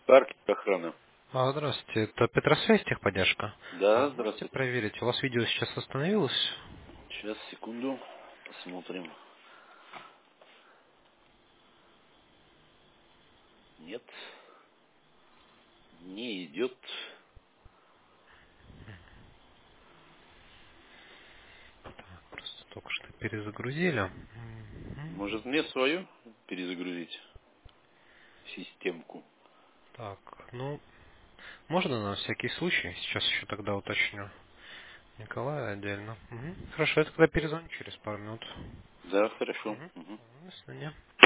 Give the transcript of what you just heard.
Парк охрана. Здравствуйте, это Петросвязь техподдержка. Да, Можете здравствуйте. проверить, у вас видео сейчас остановилось? Сейчас, секунду, посмотрим. Нет, не идет. Просто только что перезагрузили. Может, мне свою перезагрузить системку? Так, ну, можно на всякий случай, сейчас еще тогда уточню. Николая отдельно. Хорошо, я тогда перезвоню через пару минут. Да, хорошо. Мгм. Мгм. До свидания.